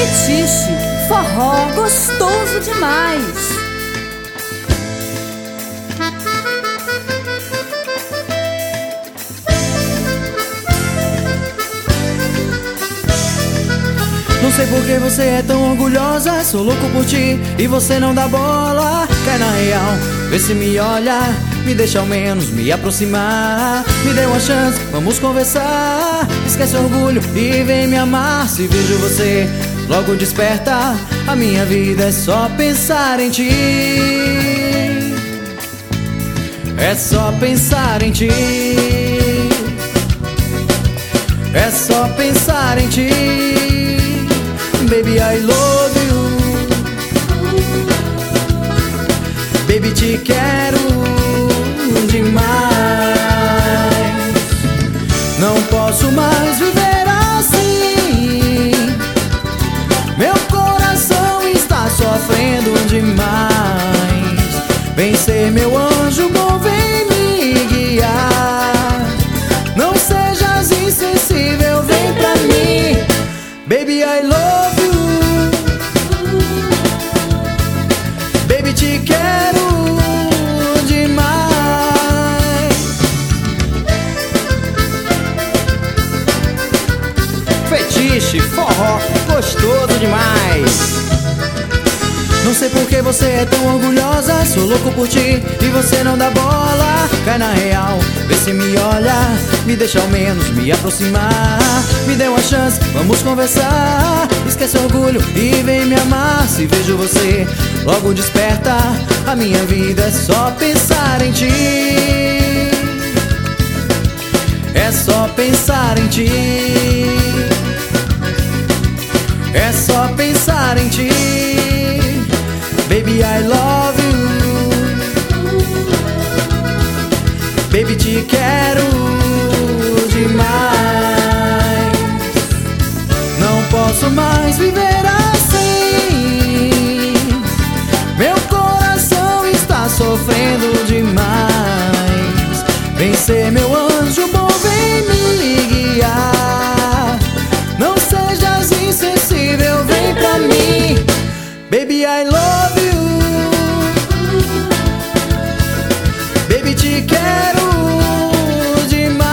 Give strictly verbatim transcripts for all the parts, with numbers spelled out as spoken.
Fetiche, forró gostoso demais. Não sei por que você é tão orgulhosa, sou louco por ti e você não dá bola. Cai na real, vê se me olha, me deixa ao menos me aproximar. Me dê uma chance, vamos conversar. Esquece o orgulho e vem me amar. Se vejo você, logo desperta. A minha vida é só pensar em ti. É só pensar em ti. É só pensar em ti. Baby, I love you. Baby, te quero demais. Não posso mais viver assim. Meu coração está sofrendo demais. Vem ser meu anjo bom, vem me guiar. Não sejas insensível, vem pra mim. Baby, I love you. Baby, te quero demais. Fetiche, forró, gostoso demais. Não sei por que você é tão orgulhosa, sou louco por ti e você não dá bola. Cai na real, vê se me olha, me deixa ao menos me aproximar. Me dê uma chance, vamos conversar. Esquece o orgulho e vem me amar. Se vejo você, logo desperta. A minha vida é só pensar em ti. É só pensar em ti. É só pensar em ti. Baby, I love you. Baby, te quero demais. Não posso mais viver assim. Meu coração está sofrendo demais. Vem ser meu anjo bom, vem me guiar. Não sejas insensível, vem pra mim. Baby, I love you. Baby, te quero demais.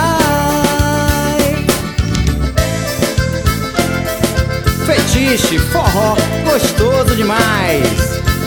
Fetiche, forró, gostoso demais.